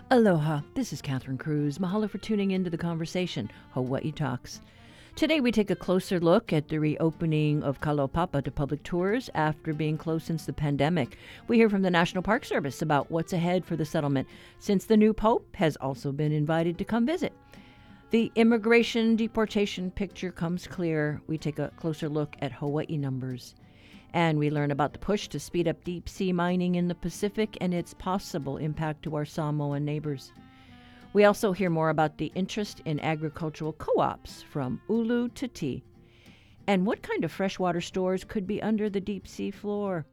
Aloha, this is Catherine Cruz. Mahalo for tuning into the conversation, Hawaii Talks. Today we take a closer look at the reopening of Kalaupapa to public tours after being closed since the pandemic. We hear from the National Park Service about what's ahead for the settlement, since the new pope has also been invited to come visit. The immigration deportation picture comes clear. We take a closer look at Hawaii numbers. And we learn about the push to speed up deep sea mining in the Pacific and its possible impact to our Samoan neighbors. We also hear more about the interest in agricultural co-ops from ulu to tea. And what kind of freshwater stores could be under the deep sea floor?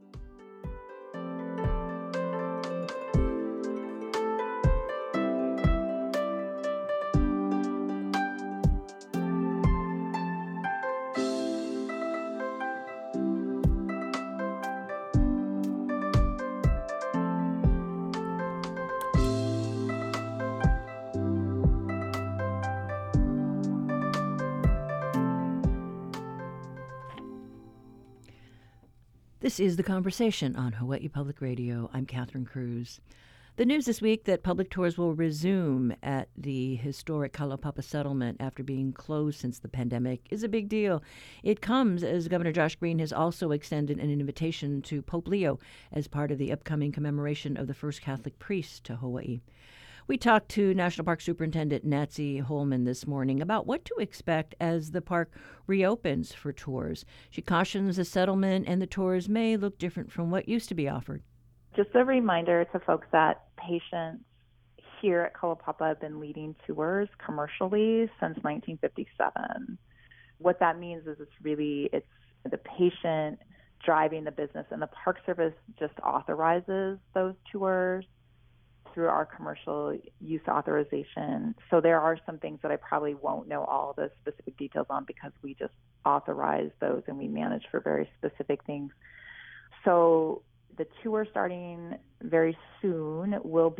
This is The Conversation on Hawaii Public Radio. I'm Catherine Cruz. The news this week that public tours will resume at the historic Kalaupapa settlement after being closed since the pandemic is a big deal. It comes as Governor Josh Green has also extended an invitation to Pope Leo as part of the upcoming commemoration of the first Catholic priest to Hawaii. We talked to National Park Superintendent Nancy Holman this morning about what to expect as the park reopens for tours. She cautions the settlement and the tours may look different from what used to be offered. Just a reminder to folks that patients here at Kalaupapa have been leading tours commercially since 1957. What that means is it's the patient driving the business, and the Park Service just authorizes those tours through our commercial use authorization. So there are some things that I probably won't know all the specific details on because we just authorize those and we manage for very specific things. So the tour starting very soon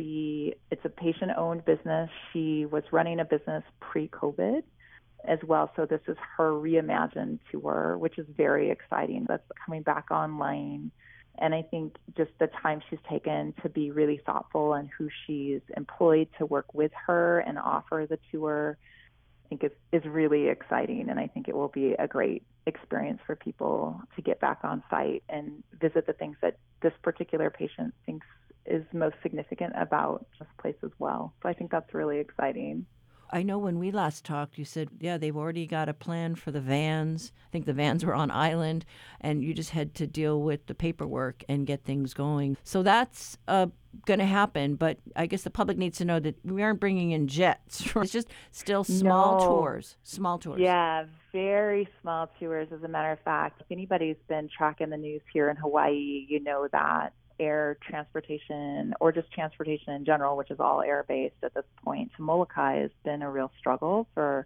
it's a patient-owned business. She was running a business pre-COVID as well. So this is her reimagined tour, which is very exciting. That's coming back online. And I think just the time she's taken to be really thoughtful and who she's employed to work with her and offer the tour, I think is really exciting. And I think it will be a great experience for people to get back on site and visit the things that this particular patient thinks is most significant about this place as well. So I think that's really exciting. I know when we last talked, you said, they've already got a plan for the vans. I think the vans were on island, and you just had to deal with the paperwork and get things going. So that's going to happen, but I guess the public needs to know that we aren't bringing in jets. It's just still small tours. Yeah, very small tours, as a matter of fact. If anybody's been tracking the news here in Hawaii, you know that air transportation, or just transportation in general, which is all air-based at this point, to Molokai has been a real struggle for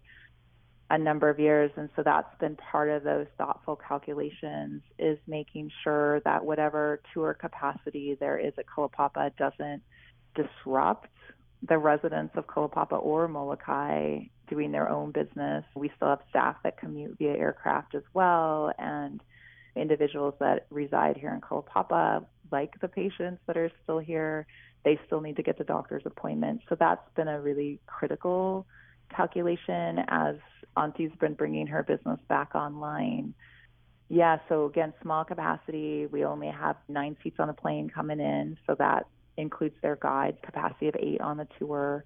a number of years. And so that's been part of those thoughtful calculations, is making sure that whatever tour capacity there is at Kalaupapa doesn't disrupt the residents of Kalaupapa or Molokai doing their own business. We still have staff that commute via aircraft as well, and individuals that reside here in Kalaupapa, like the patients that are still here, they still need to get the doctor's appointment. So that's been a really critical calculation as Auntie's been bringing her business back online. Yeah, so again, small capacity. We only have 9 seats on the plane coming in, so that includes their guide, capacity of 8 on the tour.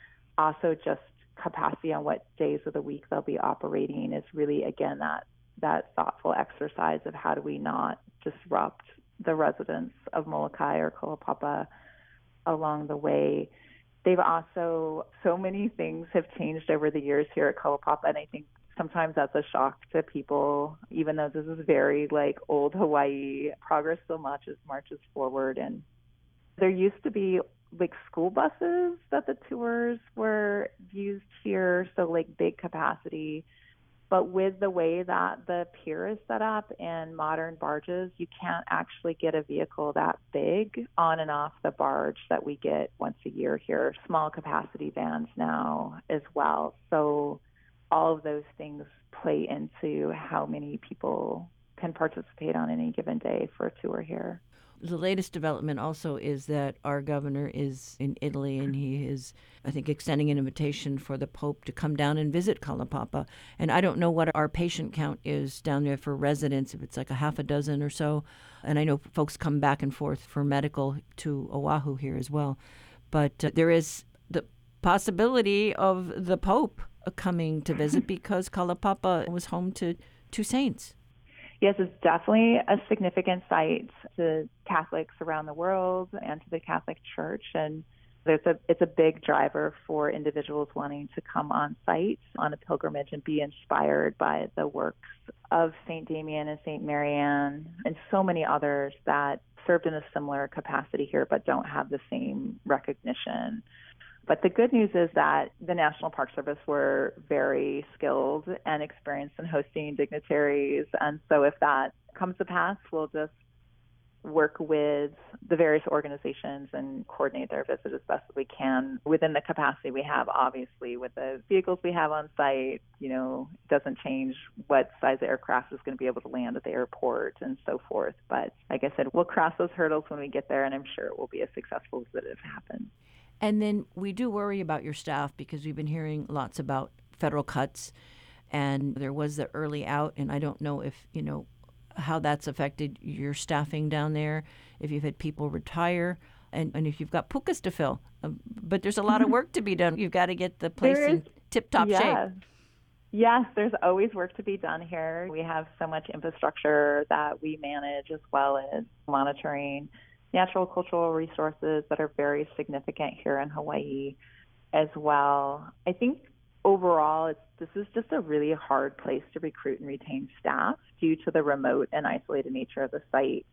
Also, just capacity on what days of the week they'll be operating is really, again, that thoughtful exercise of how do we not disrupt the residents of Molokai or Kalaupapa along the way. They've also, so many things have changed over the years here at Kalaupapa, and I think sometimes that's a shock to people, even though this is very old Hawaii. Progress still marches forward, and there used to be school buses that the tours were used here, so big capacity. But with the way that the pier is set up and modern barges, you can't actually get a vehicle that big on and off the barge that we get once a year here. Small capacity vans now as well. So all of those things play into how many people can participate on any given day for a tour here. The latest development also is that our governor is in Italy, and he is, I think, extending an invitation for the Pope to come down and visit Kalaupapa. And I don't know what our patient count is down there for residents, if it's like a half a dozen or so. And I know folks come back and forth for medical to Oahu here as well. But there is the possibility of the Pope coming to visit because Kalaupapa was home to two saints. Yes, it's definitely a significant site to Catholics around the world and to the Catholic Church. And it's a big driver for individuals wanting to come on site on a pilgrimage and be inspired by the works of St. Damien and St. Marianne and so many others that served in a similar capacity here but don't have the same recognition. But the good news is that the National Park Service were very skilled and experienced in hosting dignitaries. And so if that comes to pass, we'll just work with the various organizations and coordinate their visit as best as we can within the capacity we have. Obviously, with the vehicles we have on site, it doesn't change what size aircraft is going to be able to land at the airport and so forth. But like I said, we'll cross those hurdles when we get there, and I'm sure it will be a successful visit if it happens. And then we do worry about your staff because we've been hearing lots about federal cuts, and there was the early out, and I don't know if, how that's affected your staffing down there, if you've had people retire, and if you've got pukas to fill. But there's a lot of work to be done. You've got to get the place in tip-top shape. Yes, there's always work to be done here. We have so much infrastructure that we manage as well as monitoring natural cultural resources that are very significant here in Hawaii as well. I think overall, this is just a really hard place to recruit and retain staff due to the remote and isolated nature of the site.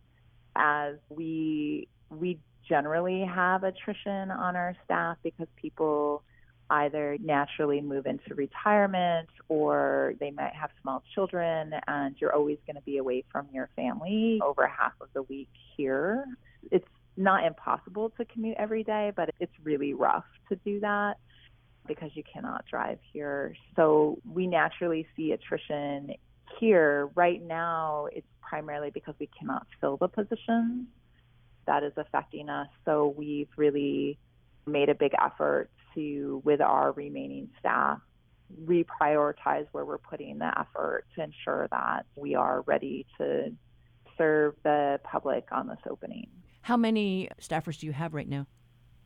As we generally have attrition on our staff because people either naturally move into retirement or they might have small children, and you're always going to be away from your family over half of the week here. It's not impossible to commute every day, but it's really rough to do that because you cannot drive here. So we naturally see attrition here. Right now, it's primarily because we cannot fill the positions. That is affecting us. So we've really made a big effort to, with our remaining staff, reprioritize where we're putting the effort to ensure that we are ready to serve the public on this opening. How many staffers do you have right now?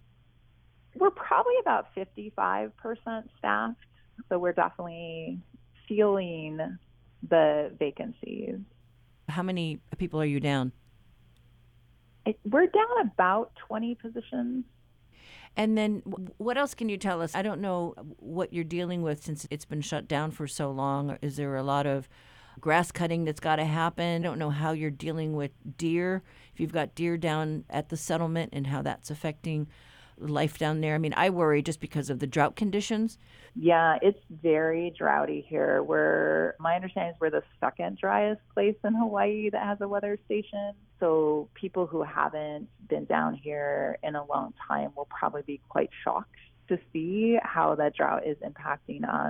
We're probably about 55% staffed, so we're definitely feeling the vacancies. How many people are you down? We're down about 20 positions. And then what else can you tell us? I don't know what you're dealing with since it's been shut down for so long. Is there a lot of grass cutting that's got to happen? I don't know how you're dealing with deer, if you've got deer down at the settlement and how that's affecting life down there. I mean, I worry just because of the drought conditions. Yeah, it's very droughty here. My understanding is we're the second driest place in Hawaii that has a weather station. So people who haven't been down here in a long time will probably be quite shocked to see how that drought is impacting us.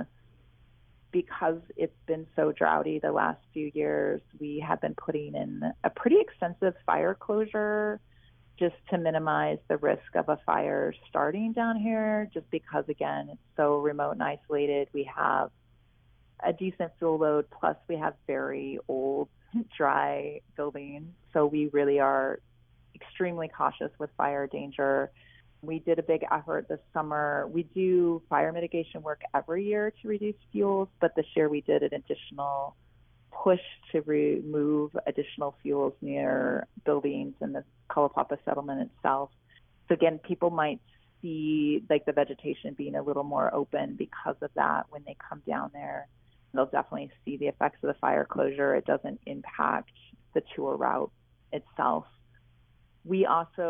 Because it's been so droughty the last few years, we have been putting in a pretty extensive fire closure just to minimize the risk of a fire starting down here, just because, again, it's so remote and isolated. We have a decent fuel load, plus we have very old, dry buildings. So we really are extremely cautious with fire danger. We did a big effort this summer. We do fire mitigation work every year to reduce fuels, but this year we did an additional push to remove additional fuels near buildings in the Kalaupapa settlement itself. So again, people might see like the vegetation being a little more open because of that when they come down there. They'll definitely see the effects of the fire closure. It doesn't impact the tour route itself. We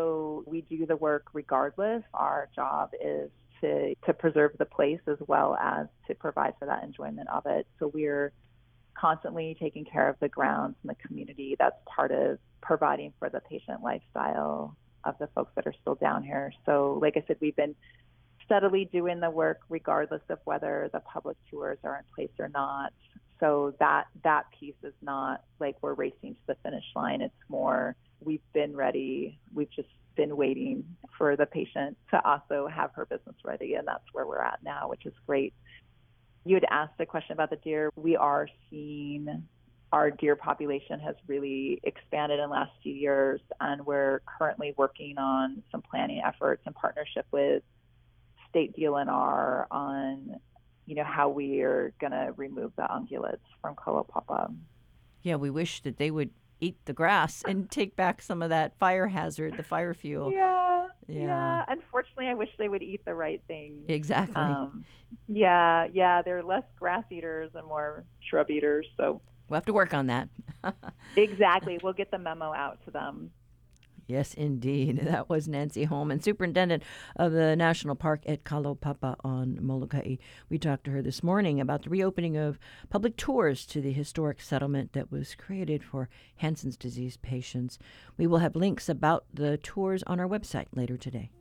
do the work regardless. Our job is to preserve the place as well as to provide for that enjoyment of it. So we're constantly taking care of the grounds and the community. That's part of providing for the patient lifestyle of the folks that are still down here. So like I said, we've been steadily doing the work regardless of whether the public tours are in place or not. So that piece is not like we're racing to the finish line. It's more we've been ready. We've just been waiting for the patient to also have her business ready, and that's where we're at now, which is great. You had asked a question about the deer. We are seeing our deer population has really expanded in the last few years, and we're currently working on some planning efforts in partnership with state DLNR on, how we are going to remove the ungulates from Kalaupapa. Yeah, we wish that they would eat the grass and take back some of that fire hazard, the fire fuel. Yeah. Unfortunately, I wish they would eat the right things. Exactly. They're less grass eaters and more shrub eaters. So we'll have to work on that. Exactly. We'll get the memo out to them. Yes, indeed. That was Nancy Holman, Superintendent of the National Park at Kalaupapa on Molokai. We talked to her this morning about the reopening of public tours to the historic settlement that was created for Hansen's disease patients. We will have links about the tours on our website later today.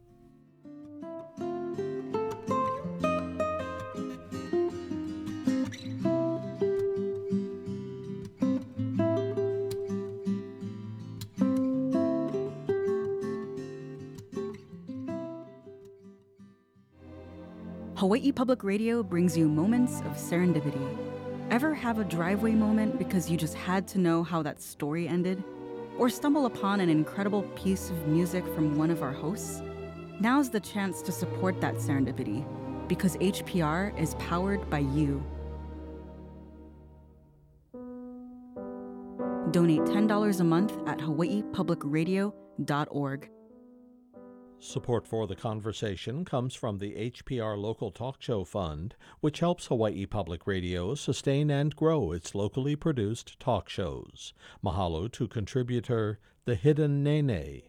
Hawaii Public Radio brings you moments of serendipity. Ever have a driveway moment because you just had to know how that story ended? Or stumble upon an incredible piece of music from one of our hosts? Now's the chance to support that serendipity, because HPR is powered by you. Donate $10 a month at hawaiipublicradio.org. Support for the conversation comes from the HPR Local Talk Show Fund, which helps Hawaii Public Radio sustain and grow its locally produced talk shows. Mahalo to contributor The Hidden Nene.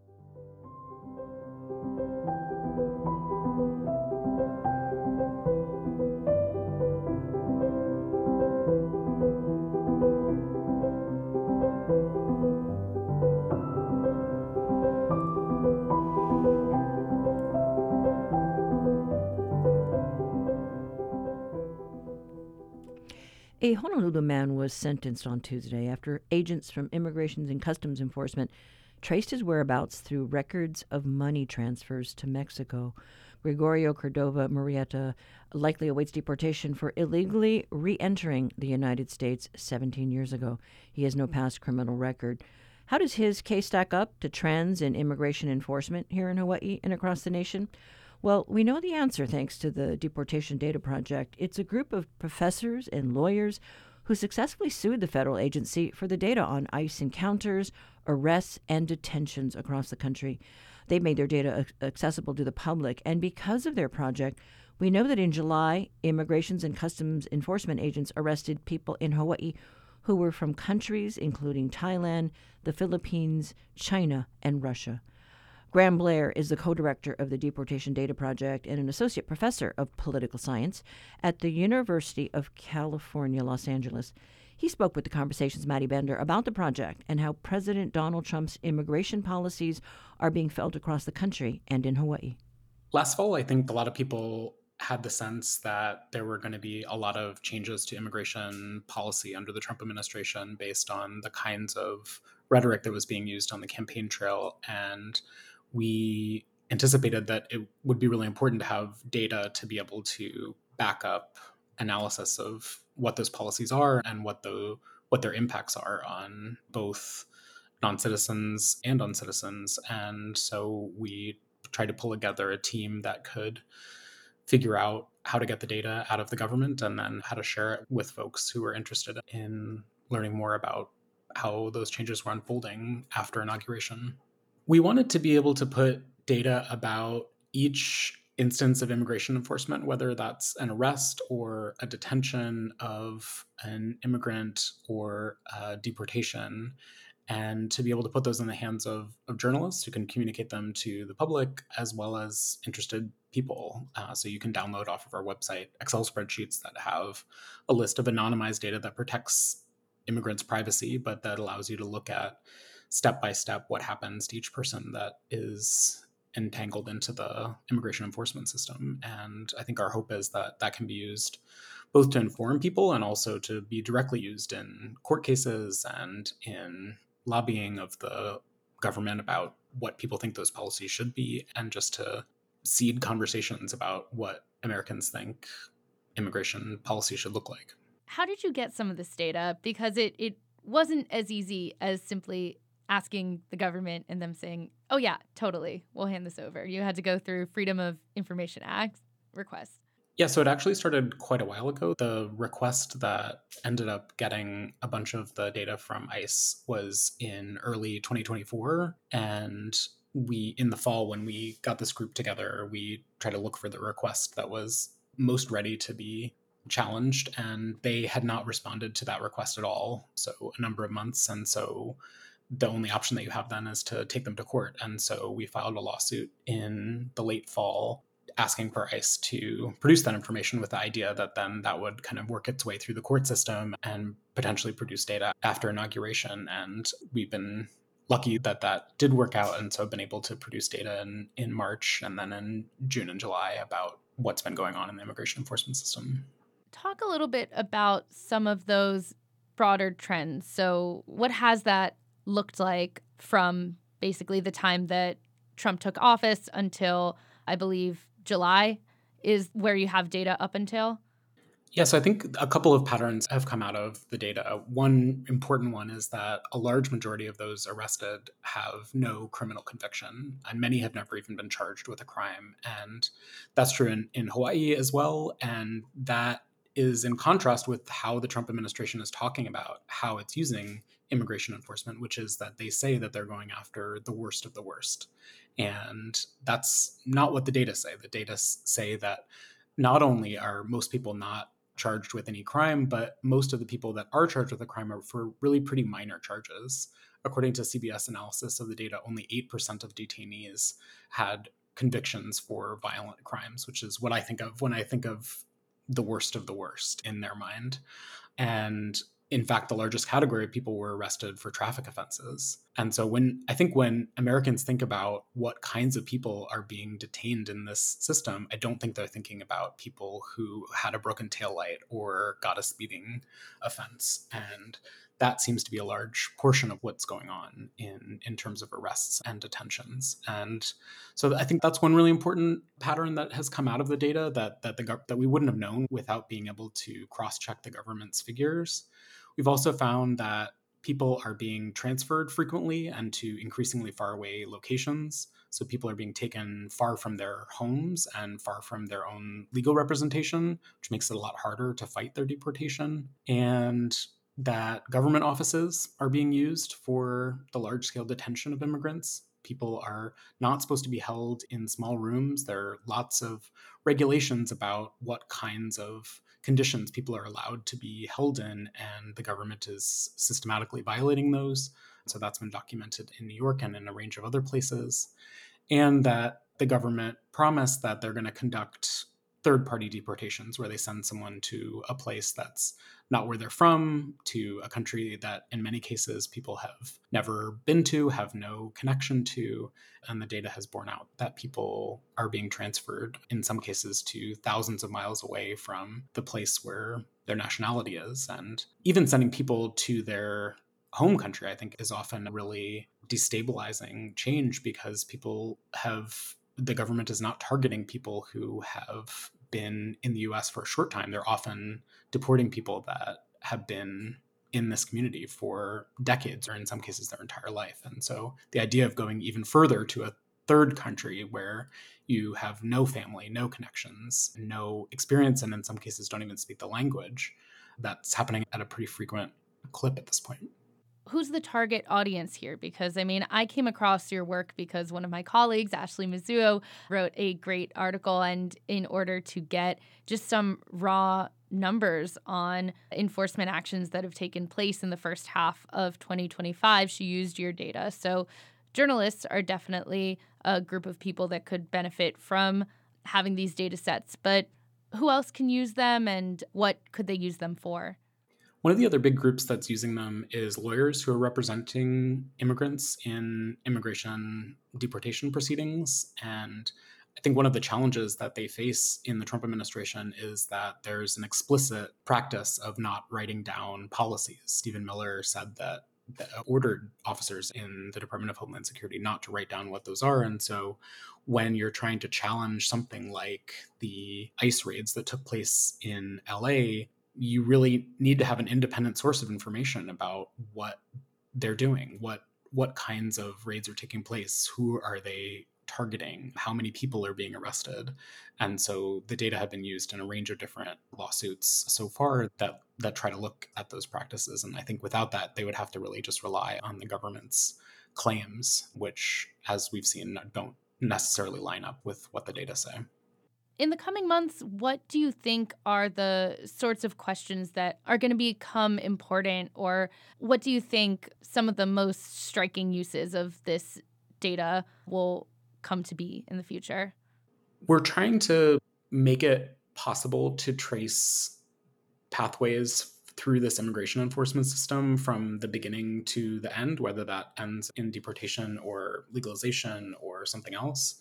A Honolulu man was sentenced on Tuesday after agents from Immigration and Customs Enforcement traced his whereabouts through records of money transfers to Mexico. Gregorio Cordova Murrieta likely awaits deportation for illegally re-entering the United States 17 years ago. He has no past criminal record. How does his case stack up to trends in immigration enforcement here in Hawaii and across the nation? Well, we know the answer thanks to the Deportation Data Project. It's a group of professors and lawyers who successfully sued the federal agency for the data on ICE encounters, arrests, and detentions across the country. They've made their data accessible to the public, and because of their project, we know that in July, Immigration and Customs Enforcement agents arrested people in Hawaii who were from countries including Thailand, the Philippines, China, and Russia. Graham Blair is the co-director of the Deportation Data Project and an associate professor of political science at the University of California, Los Angeles. He spoke with the Conversation's Maddie Bender about the project and how President Donald Trump's immigration policies are being felt across the country and in Hawaii. Last fall, I think a lot of people had the sense that there were going to be a lot of changes to immigration policy under the Trump administration based on the kinds of rhetoric that was being used on the campaign trail. And we anticipated that it would be really important to have data to be able to back up analysis of what those policies are and what their impacts are on both non-citizens and on citizens. And so we tried to pull together a team that could figure out how to get the data out of the government and then how to share it with folks who are interested in learning more about how those changes were unfolding after inauguration. We wanted to be able to put data about each instance of immigration enforcement, whether that's an arrest or a detention of an immigrant or a deportation, and to be able to put those in the hands of journalists who can communicate them to the public as well as interested people. So you can download off of our website Excel spreadsheets that have a list of anonymized data that protects immigrants' privacy, but that allows you to look at step by step what happens to each person that is entangled into the immigration enforcement system. And I think our hope is that that can be used both to inform people and also to be directly used in court cases and in lobbying of the government about what people think those policies should be, and just to seed conversations about what Americans think immigration policy should look like. How did you get some of this data? Because it wasn't as easy as simply asking the government and them saying, oh, yeah, totally, we'll hand this over. You had to go through Freedom of Information Act requests. Yeah, so it actually started quite a while ago. The request that ended up getting a bunch of the data from ICE was in early 2024. And in the fall, when we got this group together, we tried to look for the request that was most ready to be challenged. And they had not responded to that request at all. So a number of months. And so the only option that you have then is to take them to court. And so we filed a lawsuit in the late fall asking for ICE to produce that information, with the idea that then that would kind of work its way through the court system and potentially produce data after inauguration. And we've been lucky that that did work out. And so I've been able to produce data in March and then in June and July about what's been going on in the immigration enforcement system. Talk a little bit about some of those broader trends. So what has that looked like from basically the time that Trump took office until, I believe, July is where you have data up until? Yeah, so I think a couple of patterns have come out of the data. One important one is that a large majority of those arrested have no criminal conviction, and many have never even been charged with a crime. And that's true in Hawaii as well. And that is in contrast with how the Trump administration is talking about how it's using immigration enforcement, which is that they say that they're going after the worst of the worst. And that's not what the data say. The data say that not only are most people not charged with any crime, but most of the people that are charged with a crime are for really pretty minor charges. According to CBS analysis of the data, only 8% of detainees had convictions for violent crimes, which is what I think of when I think of the worst of the worst in their mind. And in fact, the largest category of people were arrested for traffic offenses. And so when Americans think about what kinds of people are being detained in this system, I don't think they're thinking about people who had a broken taillight or got a speeding offense. And that seems to be a large portion of what's going on in terms of arrests and detentions. And so I think that's one really important pattern that has come out of the data that we wouldn't have known without being able to cross-check the government's figures. We've also found that people are being transferred frequently and to increasingly far away locations. So people are being taken far from their homes and far from their own legal representation, which makes it a lot harder to fight their deportation. And that government offices are being used for the large-scale detention of immigrants. People are not supposed to be held in small rooms. There are lots of regulations about what kinds of conditions people are allowed to be held in, and the government is systematically violating those. So that's been documented in New York and in a range of other places. And that the government promised that they're going to conduct third-party deportations, where they send someone to a place that's not where they're from, to a country that in many cases people have never been to, have no connection to. And the data has borne out that people are being transferred, in some cases, to thousands of miles away from the place where their nationality is. And even sending people to their home country, I think, is often a really destabilizing change, because the government is not targeting people who have been in the US for a short time. They're often deporting people that have been in this community for decades, or in some cases their entire life. And so the idea of going even further to a third country where you have no family, no connections, no experience, and in some cases don't even speak the language, that's happening at a pretty frequent clip at this point. Who's the target audience here? Because, I came across your work because one of my colleagues, Ashley Mizuo, wrote a great article. And in order to get just some raw numbers on enforcement actions that have taken place in the first half of 2025, she used your data. So journalists are definitely a group of people that could benefit from having these data sets. But who else can use them, and what could they use them for? One of the other big groups that's using them is lawyers who are representing immigrants in immigration deportation proceedings. And I think one of the challenges that they face in the Trump administration is that there's an explicit practice of not writing down policies. Stephen Miller said that ordered officers in the Department of Homeland Security not to write down what those are. And so when you're trying to challenge something like the ICE raids that took place in LA, you really need to have an independent source of information about what they're doing, what kinds of raids are taking place, who are they targeting, how many people are being arrested. And so the data have been used in a range of different lawsuits so far that try to look at those practices. And I think without that, they would have to really just rely on the government's claims, which, as we've seen, don't necessarily line up with what the data say. In the coming months, what do you think are the sorts of questions that are going to become important, or what do you think some of the most striking uses of this data will come to be in the future? We're trying to make it possible to trace pathways through this immigration enforcement system from the beginning to the end, whether that ends in deportation or legalization or something else.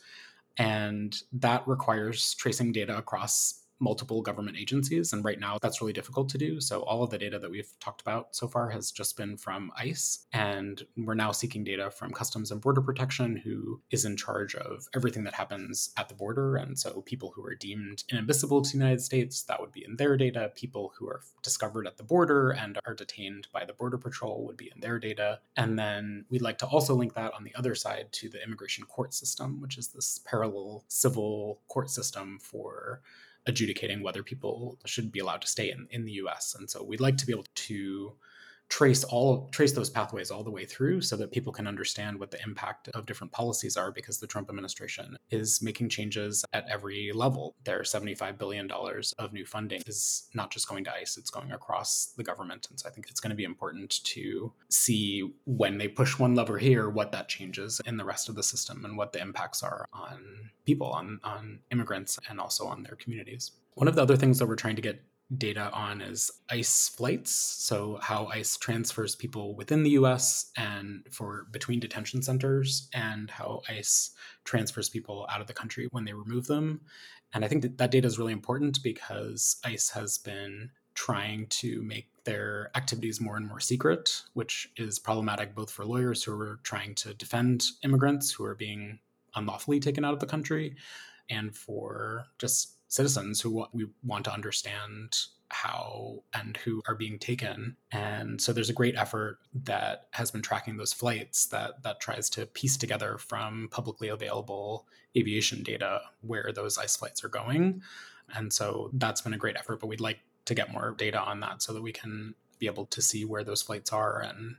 And that requires tracing data across multiple government agencies. And right now, that's really difficult to do. So all of the data that we've talked about so far has just been from ICE. And we're now seeking data from Customs and Border Protection, who is in charge of everything that happens at the border. And so people who are deemed inadmissible to the United States, that would be in their data. People who are discovered at the border and are detained by the Border Patrol would be in their data. And then we'd like to also link that on the other side to the immigration court system, which is this parallel civil court system for adjudicating whether people should be allowed to stay in the US. And so we'd like to be able to trace those pathways all the way through so that people can understand what the impact of different policies are, because the Trump administration is making changes at every level. Their $75 billion of new funding is not just going to ICE, it's going across the government. And so I think it's going to be important to see when they push one lever here, what that changes in the rest of the system and what the impacts are on people, on immigrants, and also on their communities. One of the other things that we're trying to get data on is ICE flights. So how ICE transfers people within the US and for between detention centers, and how ICE transfers people out of the country when they remove them. And I think that data is really important because ICE has been trying to make their activities more and more secret, which is problematic both for lawyers who are trying to defend immigrants who are being unlawfully taken out of the country, and for just citizens who we want to understand how and who are being taken. And so there's a great effort that has been tracking those flights that tries to piece together from publicly available aviation data where those ICE flights are going. And so that's been a great effort, but we'd like to get more data on that so that we can be able to see where those flights are and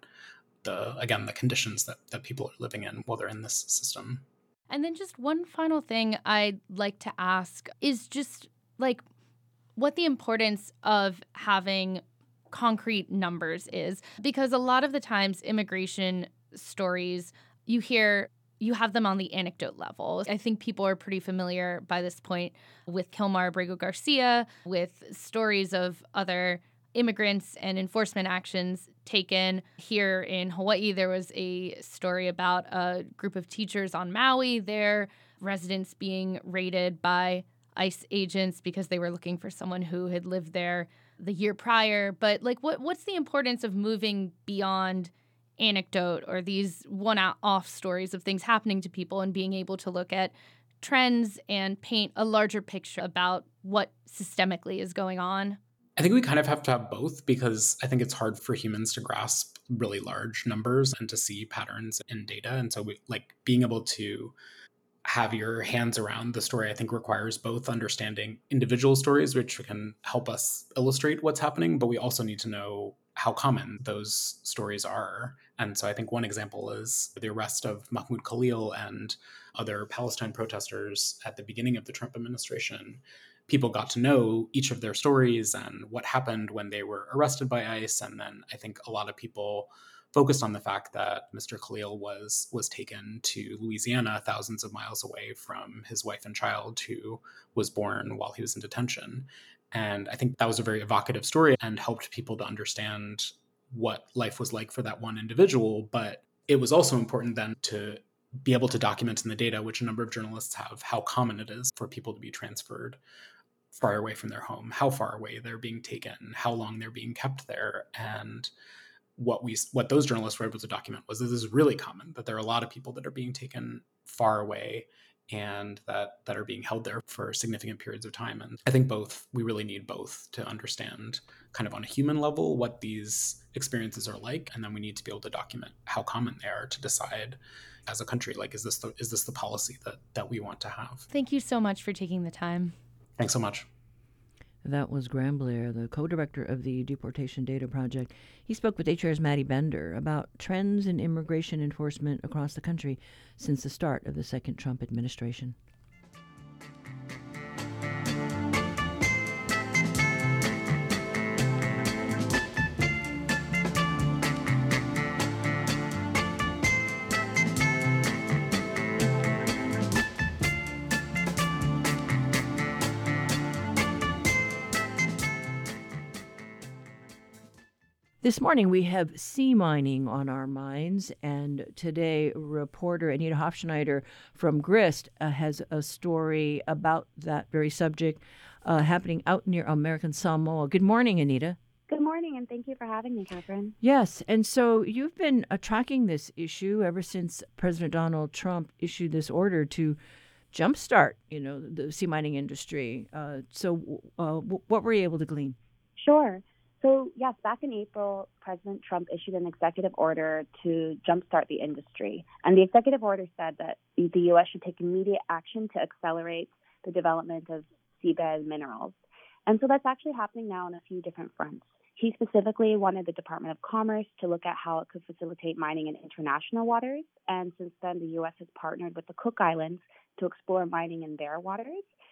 the conditions that people are living in while they're in this system. And then just one final thing I'd like to ask is just like what the importance of having concrete numbers is. Because a lot of the times immigration stories, you have them on the anecdote level. I think people are pretty familiar by this point with Kilmar Abrego Garcia, with stories of other immigrants and enforcement actions taken. Here in Hawaii, there was a story about a group of teachers on Maui, their residents being raided by ICE agents because they were looking for someone who had lived there the year prior. But like, what's the importance of moving beyond anecdote or these one-off stories of things happening to people and being able to look at trends and paint a larger picture about what systemically is going on? I think we kind of have to have both, because I think it's hard for humans to grasp really large numbers and to see patterns in data. And so being able to have your hands around the story, I think requires both understanding individual stories, which can help us illustrate what's happening, but we also need to know how common those stories are. And so I think one example is the arrest of Mahmoud Khalil and other Palestine protesters at the beginning of the Trump administration. People got to know each of their stories and what happened when they were arrested by ICE. And then I think a lot of people focused on the fact that Mr. Khalil was taken to Louisiana, thousands of miles away from his wife and child, who was born while he was in detention. And I think that was a very evocative story and helped people to understand what life was like for that one individual. But it was also important then to be able to document in the data, which a number of journalists have, how common it is for people to be transferred far away from their home, how far away they're being taken, how long they're being kept there. And what those journalists were able to document was that this is really common, that there are a lot of people that are being taken far away and that are being held there for significant periods of time. And I think we really need both to understand kind of on a human level what these experiences are like, and then we need to be able to document how common they are to decide as a country, like, is this the policy that we want to have? Thank you so much for taking the time. Thanks so much. That was Graham Blair, the co-director of the Deportation Data Project. He spoke with HR's Maddie Bender about trends in immigration enforcement across the country since the start of the second Trump administration. This morning, we have sea mining on our minds, and today, reporter Anita Hofschneider from Grist has a story about that very subject happening out near American Samoa. Good morning, Anita. Good morning, and thank you for having me, Catherine. Yes, and so you've been tracking this issue ever since President Donald Trump issued this order to jumpstart, the sea mining industry. What were you able to glean? Sure. So, yes, back in April, President Trump issued an executive order to jumpstart the industry. And the executive order said that the U.S. should take immediate action to accelerate the development of seabed minerals. And so that's actually happening now on a few different fronts. He specifically wanted the Department of Commerce to look at how it could facilitate mining in international waters. And since then, the U.S. has partnered with the Cook Islands to explore mining in their waters.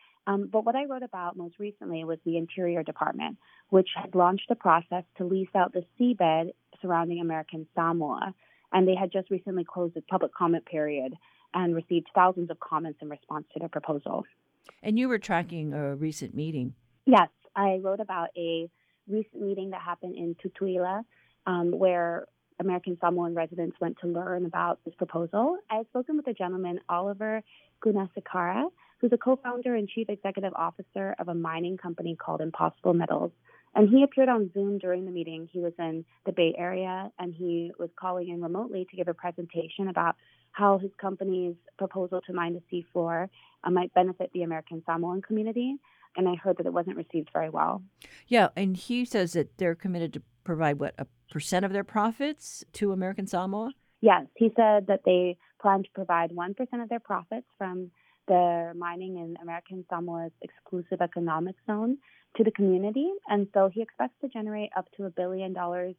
But what I wrote about most recently was the Interior Department, which had launched a process to lease out the seabed surrounding American Samoa. And they had just recently closed the public comment period and received thousands of comments in response to their proposal. And you were tracking a recent meeting. Yes, I wrote about a recent meeting that happened in Tutuila, where American Samoan residents went to learn about this proposal. I had spoken with a gentleman, Oliver Gunasekara, who's a co-founder and chief executive officer of a mining company called Impossible Metals. And he appeared on Zoom during the meeting. He was in the Bay Area, and he was calling in remotely to give a presentation about how his company's proposal to mine the seafloor might benefit the American Samoan community. And I heard that it wasn't received very well. Yeah, and he says that they're committed to provide, 1% of their profits to American Samoa? Yes, he said that they plan to provide 1% of their profits from their mining in American Samoa's exclusive economic zone to the community. And so he expects to generate up to $1 billion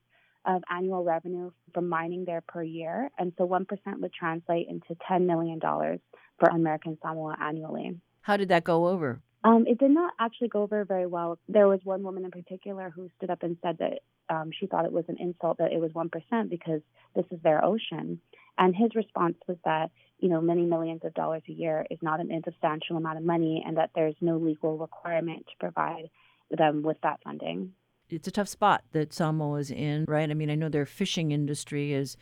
of annual revenue from mining there per year. And so 1% would translate into $10 million for American Samoa annually. How did that go over? It did not actually go over very well. There was one woman in particular who stood up and said that she thought it was an insult that it was 1% because this is their ocean. And his response was that, many millions of dollars a year is not an insubstantial amount of money and that there's no legal requirement to provide them with that funding. It's a tough spot that Samoa is in, right? I mean, I know their fishing industry is,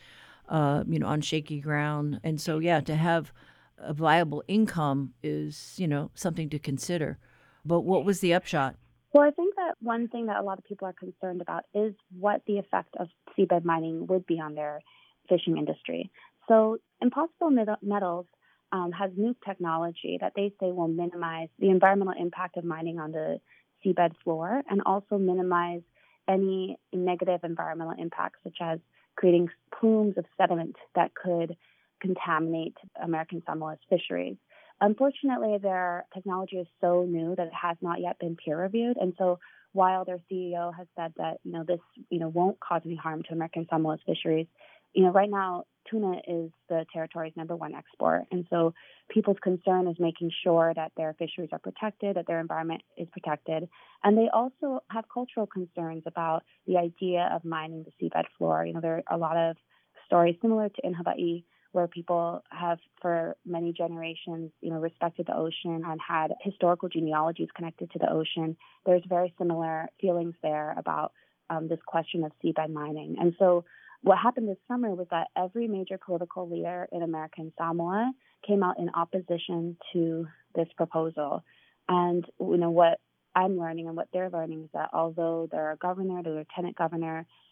on shaky ground. And so, to have a viable income is, something to consider. But what was the upshot? Well, I think that one thing that a lot of people are concerned about is what the effect of seabed mining would be on their fishing industry. So Impossible Metals has new technology that they say will minimize the environmental impact of mining on the seabed floor and also minimize any negative environmental impacts, such as creating plumes of sediment that could contaminate American Samoa's fisheries. Unfortunately, their technology is so new that it has not yet been peer-reviewed. And so while their CEO has said that, this, won't cause any harm to American Samoa's fisheries, right now, tuna is the territory's number one export. And so people's concern is making sure that their fisheries are protected, that their environment is protected. And they also have cultural concerns about the idea of mining the seabed floor. There are a lot of stories similar to in Hawaii, where people have for many generations, respected the ocean and had historical genealogies connected to the ocean. There's very similar feelings there about this question of seabed mining. And so what happened this summer was that every major political leader in American Samoa came out in opposition to this proposal. And, what I'm learning and what they're learning is that although their governor, the lieutenant governor,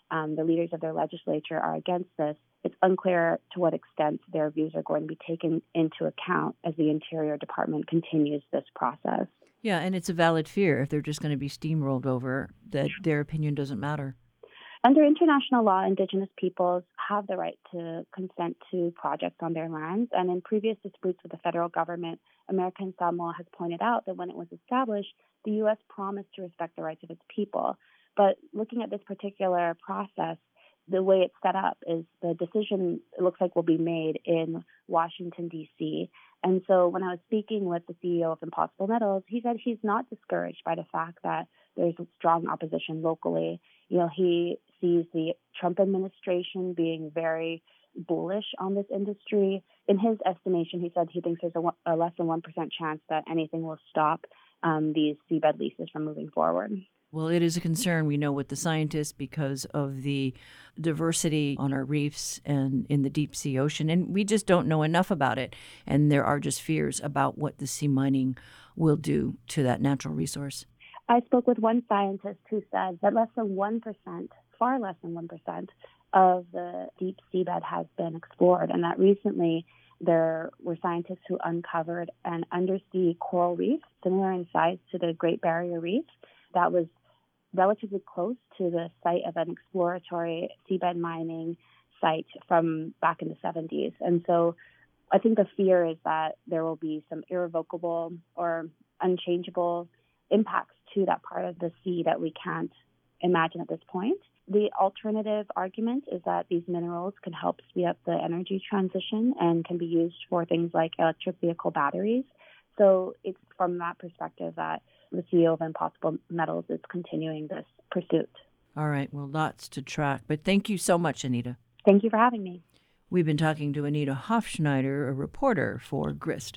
the leaders of their legislature are against this, it's unclear to what extent their views are going to be taken into account as the Interior Department continues this process. Yeah, and it's a valid fear if they're just going to be steamrolled over, that their opinion doesn't matter. Under international law, Indigenous peoples have the right to consent to projects on their lands. And in previous disputes with the federal government, American Samoa has pointed out that when it was established, the U.S. promised to respect the rights of its people. But looking at this particular process, the way it's set up is the decision, it looks like, will be made in Washington, D.C. And so when I was speaking with the CEO of Impossible Metals, he said he's not discouraged by the fact that there's strong opposition locally. He sees the Trump administration being very bullish on this industry. In his estimation, he said he thinks there's a less than 1% chance that anything will stop these seabed leases from moving forward. Well, it is a concern. We know with the scientists because of the diversity on our reefs and in the deep sea ocean, and we just don't know enough about it. And there are just fears about what the sea mining will do to that natural resource. I spoke with one scientist who said that less than 1%, far less than 1% of the deep seabed has been explored, and that recently there were scientists who uncovered an undersea coral reef similar in size to the Great Barrier Reef that was relatively close to the site of an exploratory seabed mining site from back in the 70s. And so I think the fear is that there will be some irrevocable or unchangeable impacts to that part of the sea that we can't imagine at this point. The alternative argument is that these minerals can help speed up the energy transition and can be used for things like electric vehicle batteries. So it's from that perspective that the CEO of Impossible Metals is continuing this pursuit. All right. Well, lots to track. But thank you so much, Anita. Thank you for having me. We've been talking to Anita Hofschneider, a reporter for Grist.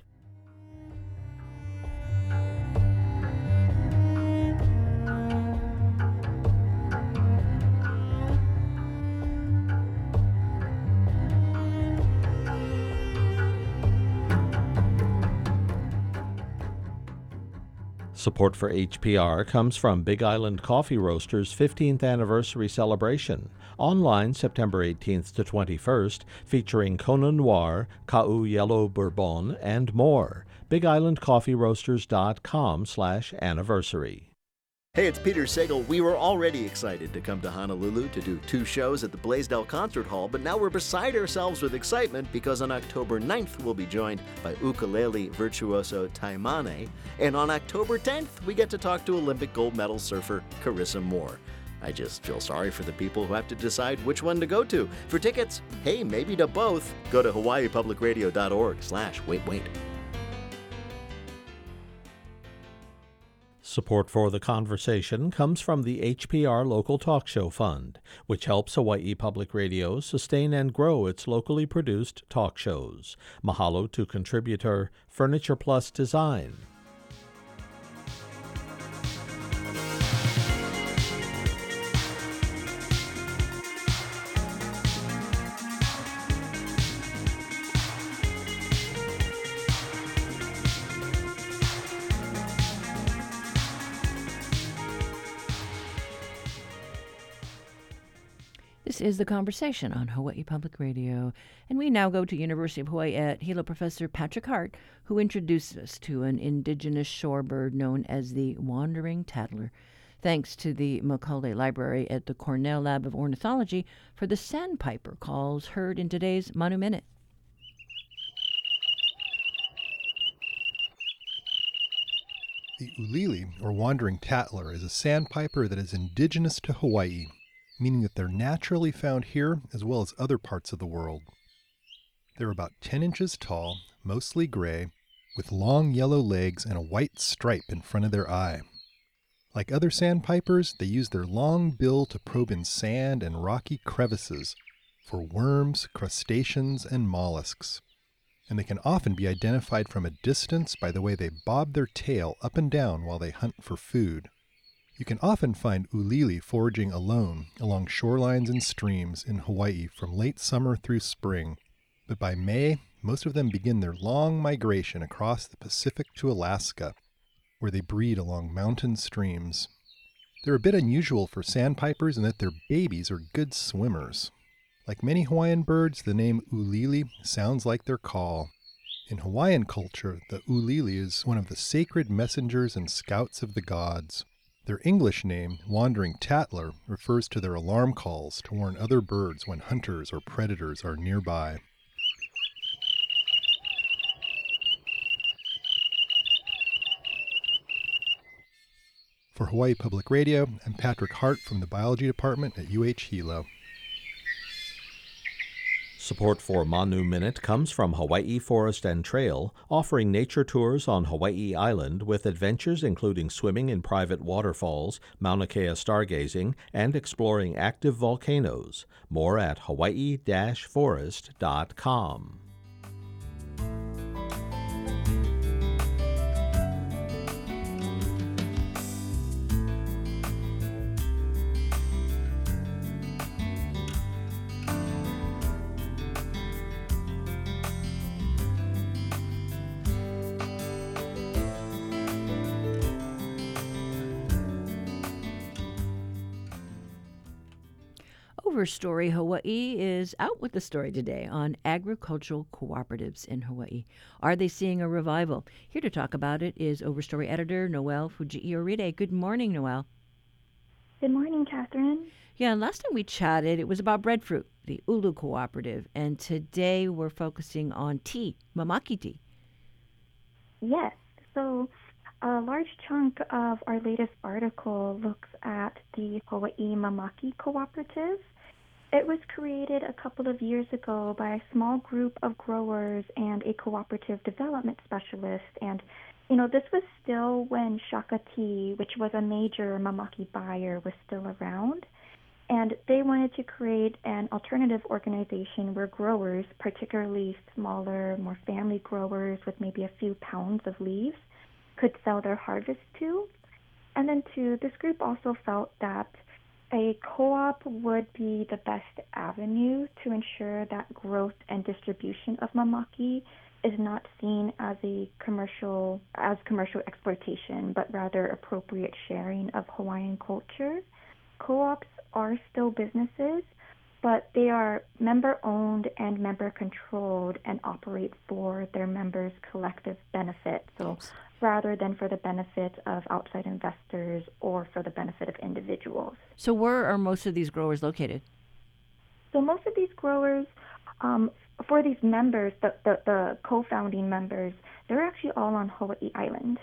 Support for HPR comes from Big Island Coffee Roasters' 15th anniversary celebration, online September 18th to 21st, featuring Kona Noir, Ka'u Yellow Bourbon, and more. BigIslandCoffeeRoasters.com/anniversary. Hey, it's Peter Sagal. We were already excited to come to Honolulu to do 2 shows at the Blaisdell Concert Hall, but now we're beside ourselves with excitement because on October 9th we'll be joined by ukulele virtuoso Taimane, and on October 10th we get to talk to Olympic gold medal surfer Carissa Moore. I just feel sorry for the people who have to decide which one to go to. For tickets, hey, maybe to both, go to hawaiipublicradio.org/wait. Support for the conversation comes from the HPR Local Talk Show Fund, which helps Hawaii Public Radio sustain and grow its locally produced talk shows. Mahalo to contributor Furniture Plus Design. This is The Conversation on Hawaii Public Radio, and we now go to University of Hawaii at Hilo Professor Patrick Hart, who introduced us to an indigenous shorebird known as the wandering tattler. Thanks to the Macaulay Library at the Cornell Lab of Ornithology for the sandpiper calls heard in today's Manu Minute. The ulili, or wandering tattler, is a sandpiper that is indigenous to Hawaii, meaning that they're naturally found here as well as other parts of the world. They're about 10 inches tall, mostly gray, with long yellow legs and a white stripe in front of their eye. Like other sandpipers, they use their long bill to probe in sand and rocky crevices for worms, crustaceans, and mollusks. And they can often be identified from a distance by the way they bob their tail up and down while they hunt for food. You can often find ulili foraging alone along shorelines and streams in Hawaii from late summer through spring, but by May, most of them begin their long migration across the Pacific to Alaska, where they breed along mountain streams. They're a bit unusual for sandpipers in that their babies are good swimmers. Like many Hawaiian birds, the name ulili sounds like their call. In Hawaiian culture, the ulili is one of the sacred messengers and scouts of the gods. Their English name, wandering tattler, refers to their alarm calls to warn other birds when hunters or predators are nearby. For Hawaii Public Radio, I'm Patrick Hart from the Biology Department at UH Hilo. Support for Manu Minute comes from Hawaii Forest and Trail, offering nature tours on Hawaii Island with adventures including swimming in private waterfalls, Mauna Kea stargazing, and exploring active volcanoes. More at hawaii-forest.com. Overstory Hawaii is out with the story today on agricultural cooperatives in Hawaii. Are they seeing a revival? Here to talk about it is Overstory editor Noelle Fujiioride. Good morning, Noelle. Good morning, Catherine. Yeah, last time we chatted, it was about breadfruit, the Ulu Cooperative, and today we're focusing on tea, mamaki tea. Yes. So a large chunk of our latest article looks at the Hawaii Mamaki Cooperative. It was created a couple of years ago by a small group of growers and a cooperative development specialist. And, this was still when Shaka Tea, which was a major mamaki buyer, was still around. And they wanted to create an alternative organization where growers, particularly smaller, more family growers with maybe a few pounds of leaves, could sell their harvest to. And then, too, this group also felt that a co-op would be the best avenue to ensure that growth and distribution of mamaki is not seen as commercial exploitation, but rather appropriate sharing of Hawaiian culture. Co-ops are still businesses, but they are member-owned and member-controlled and operate for their members' collective benefit. So rather than for the benefit of outside investors or for the benefit of individuals. So where are most of these growers located? So most of these growers, for these members, the co-founding members, they're actually all on Hawaii Island.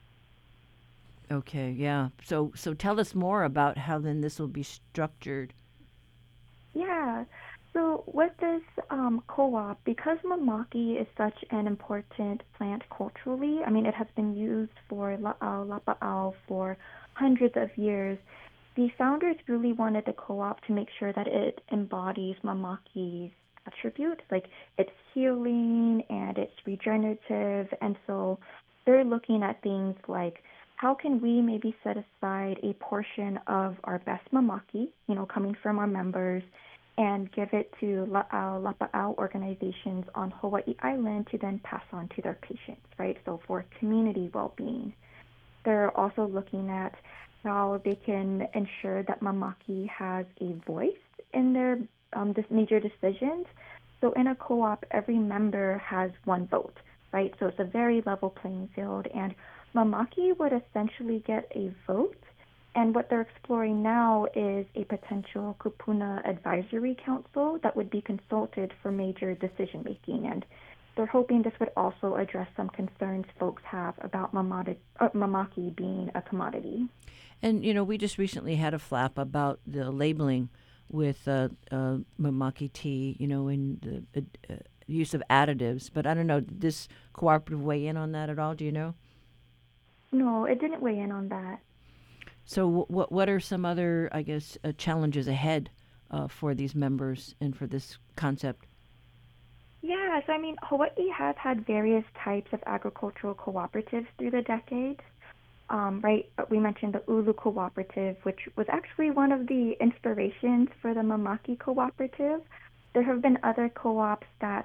Okay, yeah. So tell us more about how then this will be structured. Yeah. So with this co-op, because mamaki is such an important plant culturally, it has been used for la'au, lapa'au for hundreds of years, the founders really wanted the co-op to make sure that it embodies mamaki's attributes, like it's healing and it's regenerative. And so they're looking at things like, how can we maybe set aside a portion of our best mamaki, coming from our members, and give it to la'au, lapa'au organizations on Hawaii Island to then pass on to their patients, right? So for community well-being. They're also looking at how they can ensure that mamaki has a voice in their major decisions. So in a co-op, every member has one vote, right? So it's a very level playing field, and mamaki would essentially get a vote. And what they're exploring now is a potential kupuna advisory council that would be consulted for major decision-making. And they're hoping this would also address some concerns folks have about mamaki being a commodity. And, we just recently had a flap about the labeling with mamaki tea, and the use of additives. But I don't know, did this cooperative weigh in on that at all? Do you know? No, it didn't weigh in on that. So what are some other, challenges ahead for these members and for this concept? Yeah, so Hawaii has had various types of agricultural cooperatives through the decades. Right, we mentioned the Ulu Cooperative, which was actually one of the inspirations for the Mamaki Cooperative. There have been other co-ops that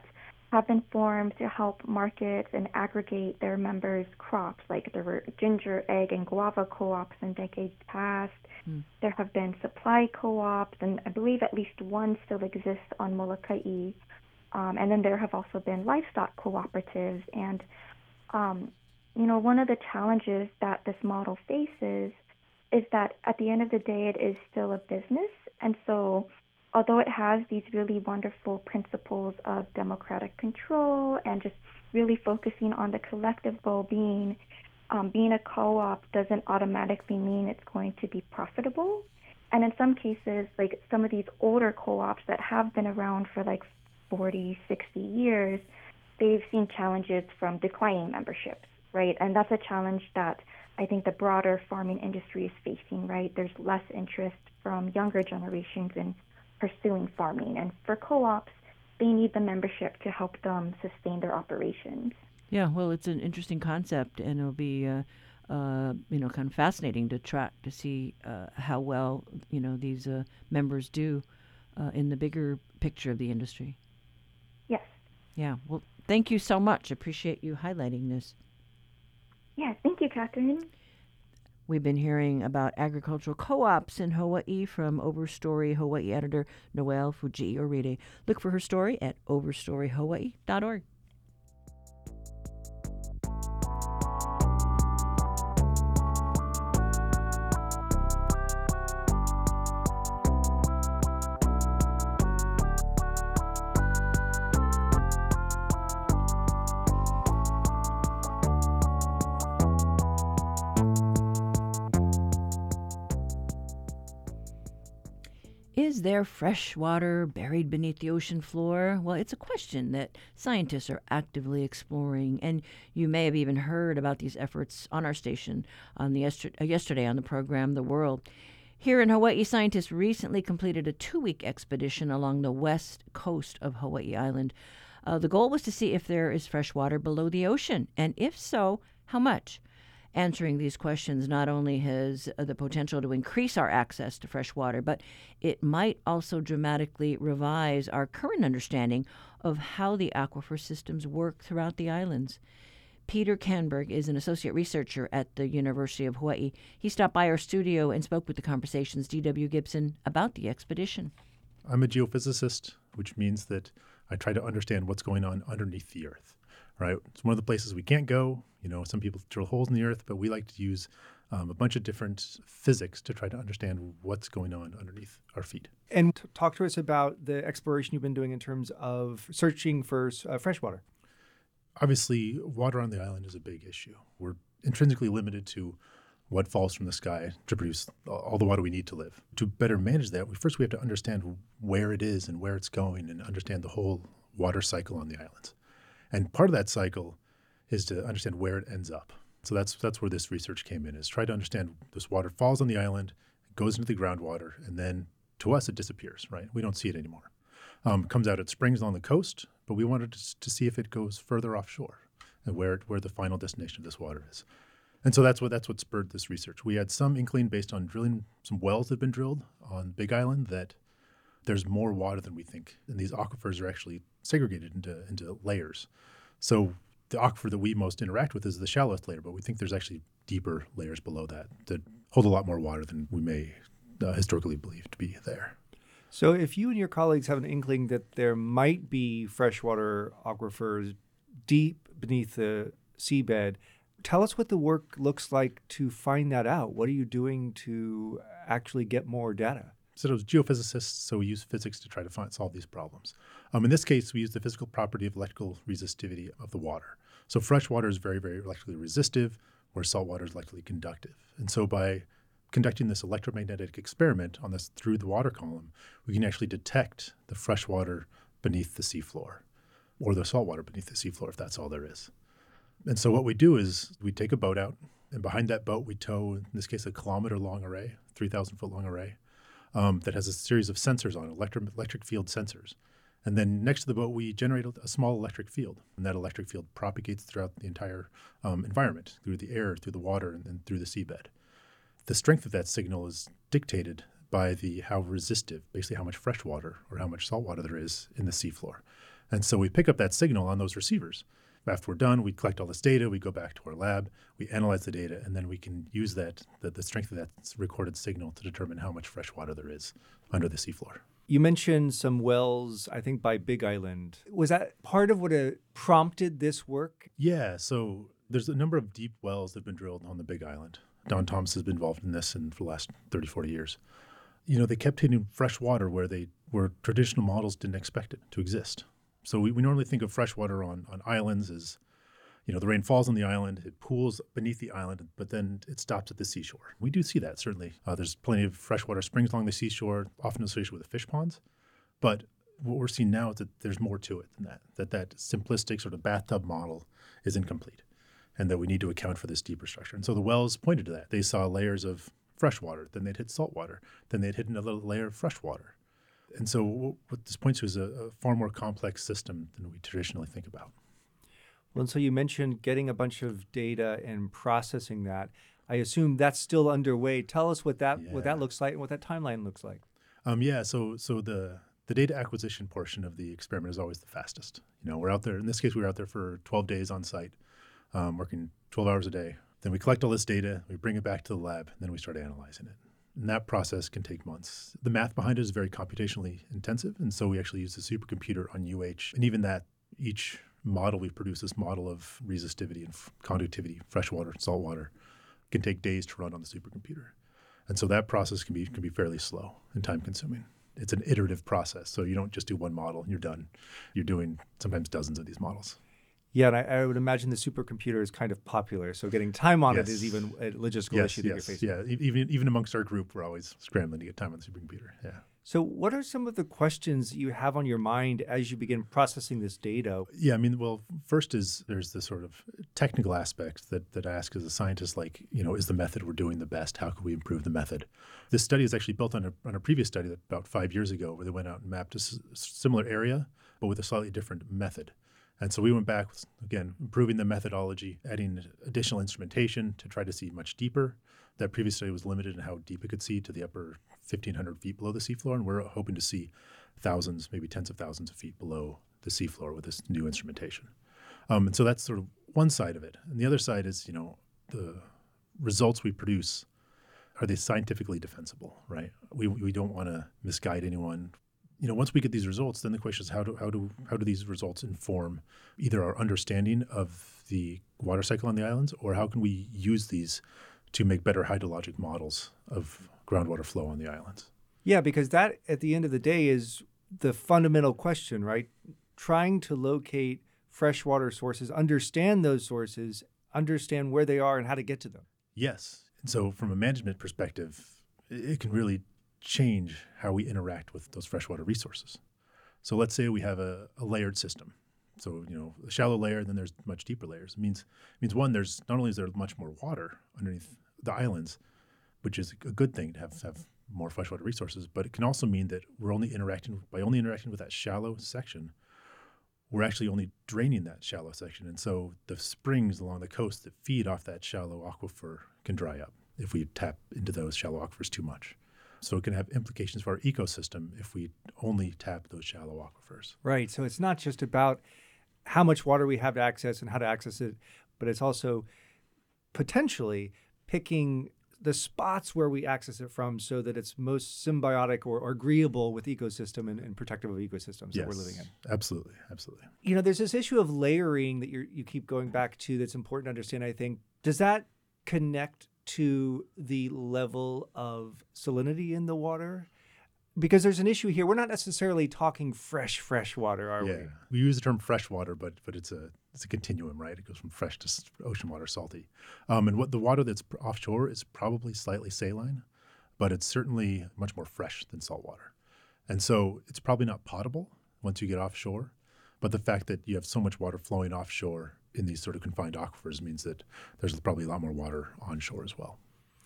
have been formed to help market and aggregate their members' crops. Like there were ginger, egg, and guava co-ops in decades past. There have been supply co-ops, and I believe at least one still exists on Molokai. And then there have also been livestock cooperatives. And, one of the challenges that this model faces is that at the end of the day, it is still a business. And so although it has these really wonderful principles of democratic control and just really focusing on the collective well-being, being a co-op doesn't automatically mean it's going to be profitable. And in some cases, like some of these older co-ops that have been around for like 40, 60 years, they've seen challenges from declining memberships, right? And that's a challenge that I think the broader farming industry is facing, right? There's less interest from younger generations in pursuing farming. And for co-ops, they need the membership to help them sustain their operations. Yeah, well, it's an interesting concept, and it'll be, kind of fascinating to track to see how well, these members do in the bigger picture of the industry. Yes. Yeah. Well, thank you so much. Appreciate you highlighting this. Yeah, thank you, Catherine. We've been hearing about agricultural co-ops in Hawaii from Overstory Hawaii editor Noelle Fujiioride. Look for her story at overstoryhawaii.org. Is there fresh water buried beneath the ocean floor? Well, it's a question that scientists are actively exploring, and you may have even heard about these efforts on our station on the yesterday on the program The World. Here in Hawaii, scientists recently completed a 2-week expedition along the west coast of Hawaii Island. The goal was to see if there is fresh water below the ocean, and if so, how much? Answering these questions not only has the potential to increase our access to fresh water, but it might also dramatically revise our current understanding of how the aquifer systems work throughout the islands. Peter Canberg is an associate researcher at the University of Hawaii. He stopped by our studio and spoke with the Conversation's D.W. Gibson about the expedition. I'm a geophysicist, which means that I try to understand what's going on underneath the earth. Right, it's one of the places we can't go. Some people drill holes in the earth, but we like to use a bunch of different physics to try to understand what's going on underneath our feet. And talk to us about the exploration you've been doing in terms of searching for fresh water. Obviously, water on the island is a big issue. We're intrinsically limited to what falls from the sky to produce all the water we need to live. To better manage that, we have to understand where it is and where it's going and understand the whole water cycle on the islands. And part of that cycle is to understand where it ends up. So that's where this research came in, is try to understand this water falls on the island, goes into the groundwater, and then to us it disappears, right? We don't see it anymore. It comes out, it springs on the coast, but we wanted to see if it goes further offshore and where the final destination of this water is. And so that's what spurred this research. We had some inkling based on drilling some wells that have been drilled on Big Island that there's more water than we think. And these aquifers are actually segregated into layers. So the aquifer that we most interact with is the shallowest layer, but we think there's actually deeper layers below that hold a lot more water than we may historically believe to be there. So if you and your colleagues have an inkling that there might be freshwater aquifers deep beneath the seabed, tell us what the work looks like to find that out. What are you doing to actually get more data? So as geophysicists, so we use physics to try to solve these problems. In this case, we use the physical property of electrical resistivity of the water. So fresh water is very, very electrically resistive, where salt water is electrically conductive. And so by conducting this electromagnetic experiment on this through the water column, we can actually detect the fresh water beneath the seafloor, or the salt water beneath the seafloor, if that's all there is. And so what we do is we take a boat out, and behind that boat we tow, in this case, a kilometer-long array, 3,000-foot-long array, that has a series of sensors on it, electric field sensors. And then next to the boat, we generate a small electric field. And that electric field propagates throughout the entire environment, through the air, through the water, and through the seabed. The strength of that signal is dictated by how resistive, basically how much fresh water or how much salt water there is in the seafloor. And so we pick up that signal on those receivers. After we're done, we collect all this data, we go back to our lab, we analyze the data, and then we can use that, the strength of that recorded signal to determine how much fresh water there is under the seafloor. You mentioned some wells, I think, by Big Island. Was that part of what prompted this work? Yeah, so there's a number of deep wells that have been drilled on the Big Island. Don Thomas has been involved in this for the last 30, 40 years. They kept hitting fresh water where traditional models didn't expect it to exist. So we normally think of fresh water on islands as, the rain falls on the island, it pools beneath the island, but then it stops at the seashore. We do see that, certainly. There's plenty of freshwater springs along the seashore, often associated with the fish ponds. But what we're seeing now is that there's more to it than that. That simplistic sort of bathtub model is incomplete, and that we need to account for this deeper structure. And so the wells pointed to that. They saw layers of fresh water, then they'd hit salt water, then they'd hit another layer of fresh water. And so what this points to is a far more complex system than we traditionally think about. Well, and so you mentioned getting a bunch of data and processing that. I assume that's still underway. Tell us what that looks like and what that timeline looks like. So the data acquisition portion of the experiment is always the fastest. We're out there. In this case, we were out there for 12 days on site, working 12 hours a day. Then we collect all this data, we bring it back to the lab, and then we start analyzing it. And that process can take months. The math behind it is very computationally intensive, and so we actually use a supercomputer on UH. And even that, each model we produce, this model of resistivity and conductivity, freshwater, saltwater, can take days to run on the supercomputer. And so that process can be fairly slow and time-consuming. It's an iterative process, so you don't just do one model and you're done. You're doing sometimes dozens of these models. Yeah, and I would imagine the supercomputer is kind of popular, so getting time on it is even a logistical issue that you're facing. Yeah, even amongst our group, we're always scrambling to get time on the supercomputer. Yeah. So what are some of the questions you have on your mind as you begin processing this data? Yeah, first there's the sort of technical aspects that I ask as a scientist, like, is the method we're doing the best? How can we improve the method? This study is actually built on a previous study that about 5 years ago where they went out and mapped a similar area, but with a slightly different method. And so we went back, again, improving the methodology, adding additional instrumentation to try to see much deeper. That previous study was limited in how deep it could see to the upper 1,500 feet below the seafloor, and we're hoping to see thousands, maybe tens of thousands of feet below the seafloor with this new instrumentation. And so that's sort of one side of it. And the other side is, the results we produce, are they scientifically defensible, right? We don't want to misguide anyone. Once we get these results, then the question is how do these results inform either our understanding of the water cycle on the islands, or how can we use these to make better hydrologic models of groundwater flow on the islands? Yeah, because that, at the end of the day, is the fundamental question, right? Trying to locate freshwater sources, understand those sources, understand where they are and how to get to them. Yes. And so from a management perspective, it can really change how we interact with those freshwater resources. So let's say we have a layered system. So, a shallow layer, then there's much deeper layers. It means one, there's not only is there much more water underneath the islands, which is a good thing to have more freshwater resources, but it can also mean that we're only interacting with that shallow section, we're actually only draining that shallow section. And so the springs along the coast that feed off that shallow aquifer can dry up if we tap into those shallow aquifers too much. So it can have implications for our ecosystem if we only tap those shallow aquifers. Right. So it's not just about how much water we have to access and how to access it, but it's also potentially picking the spots where we access it from so that it's most symbiotic or agreeable with ecosystem and protective of ecosystems that we're living in. Absolutely. There's this issue of layering that you keep going back to that's important to understand, I think. Does that connect to the level of salinity in the water? Because there's an issue here. We're not necessarily talking fresh water, are we? Yeah, we use the term fresh water, but it's a continuum, right? It goes from fresh to ocean water, salty. And what the water that's offshore is probably slightly saline, but it's certainly much more fresh than salt water. And so it's probably not potable once you get offshore, but the fact that you have so much water flowing offshore in these sort of confined aquifers means that there's probably a lot more water onshore as well.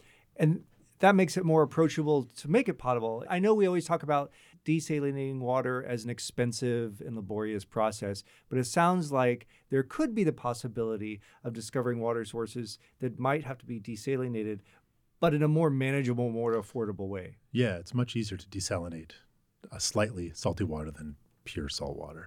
And that makes it more approachable to make it potable. I know we always talk about desalinating water as an expensive and laborious process, but it sounds like there could be the possibility of discovering water sources that might have to be desalinated, but in a more manageable, more affordable way. Yeah, it's much easier to desalinate a slightly salty water than pure salt water.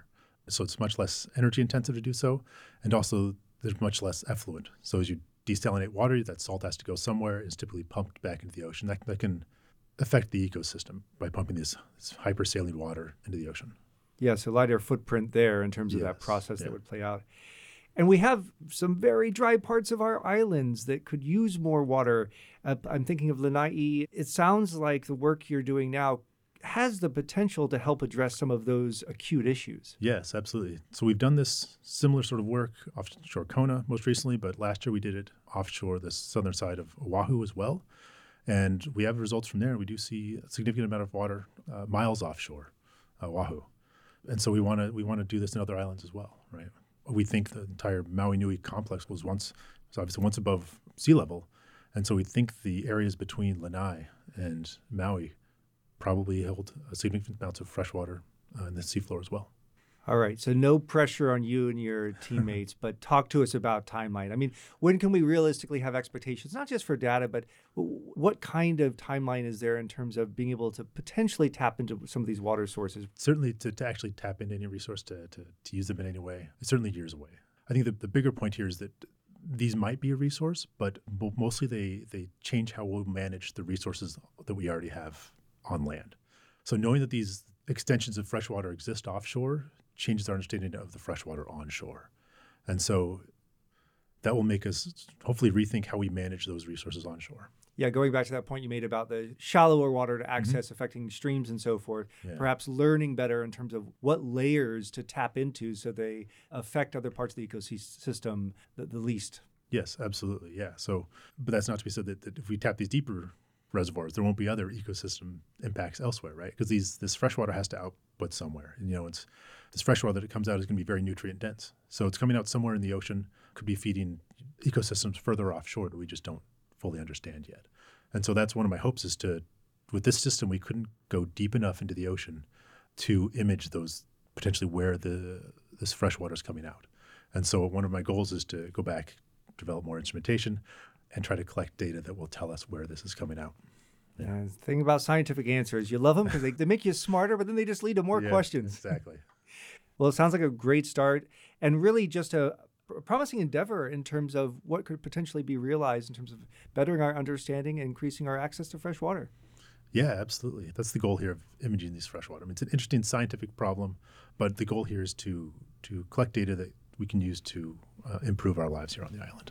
So it's much less energy intensive to do so. And also there's much less effluent. So as you desalinate water, that salt has to go somewhere. It's typically pumped back into the ocean. That can affect the ecosystem by pumping this hypersaline water into the ocean. Yeah, so lighter footprint there in terms of that process that would play out. And we have some very dry parts of our islands that could use more water. I'm thinking of Lanai. It sounds like the work you're doing now has the potential to help address some of those acute issues. Yes, absolutely. So we've done this similar sort of work offshore Kona most recently, but last year we did it offshore the southern side of Oahu as well. And we have results from there. We do see a significant amount of water miles offshore Oahu. And so we want to do this in other islands as well, right? We think the entire Maui Nui complex was obviously once above sea level. And so we think the areas between Lanai and Maui probably held significant amounts of fresh water in the seafloor as well. All right, so no pressure on you and your teammates, but talk to us about timeline. I mean, when can we realistically have expectations, not just for data, but what kind of timeline is there in terms of being able to potentially tap into some of these water sources? Certainly to actually tap into any resource to use them in any way, it's certainly years away. I think the bigger point here is that these might be a resource, but mostly they change how we'll manage the resources that we already have on land. So knowing that these extensions of freshwater exist offshore changes our understanding of the freshwater onshore. And so that will make us hopefully rethink how we manage those resources onshore. Yeah, going back to that point you made about the shallower water to access affecting streams and so forth, perhaps learning better in terms of what layers to tap into so they affect other parts of the ecosystem the least. Yes, absolutely. Yeah. So, but that's not to be said that if we tap these deeper reservoirs, there won't be other ecosystem impacts elsewhere, right? Because this freshwater has to output somewhere. And, it's this freshwater that comes out is going to be very nutrient dense. So it's coming out somewhere in the ocean, could be feeding ecosystems further offshore that we just don't fully understand yet. And so that's one of my hopes is with this system, we couldn't go deep enough into the ocean to image those potentially where this freshwater is coming out. And so one of my goals is to go back, develop more instrumentation, and try to collect data that will tell us where this is coming out. Yeah. The thing about scientific answers, you love them because they make you smarter, but then they just lead to more questions. Exactly. Well, it sounds like a great start and really just a promising endeavor in terms of what could potentially be realized in terms of bettering our understanding and increasing our access to fresh water. Yeah, absolutely. That's the goal here of imaging these freshwater. I mean, it's an interesting scientific problem, but the goal here is to collect data that we can use to improve our lives here on the island.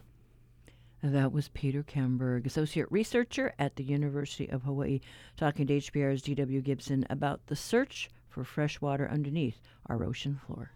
That was Peter Kemberg, Associate Researcher at the University of Hawaii, talking to HPR's D.W. Gibson about the search for fresh water underneath our ocean floor.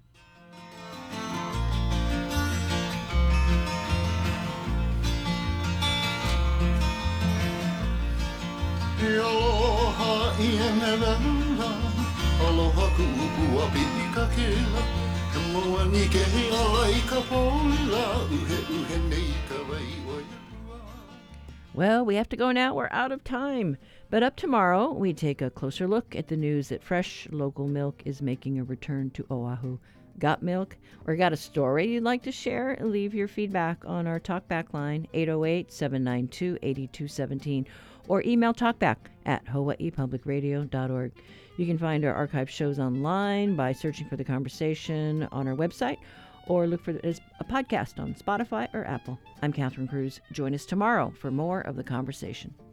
Aloha ia nalala, aloha ku'upua pi'ikakela, ka moa ni ke alai ka paulila, uhe nei ka waiwai. Well, we have to go now. We're out of time. But up tomorrow, we take a closer look at the news that fresh local milk is making a return to Oahu. Got milk or got a story you'd like to share? Leave your feedback on our talkback line, 808-792-8217, or email talkback@hawaiipublicradio.org. You can find our archived shows online by searching for The Conversation on our website, or look for it as a podcast on Spotify or Apple. I'm Catherine Cruz. Join us tomorrow for more of The Conversation.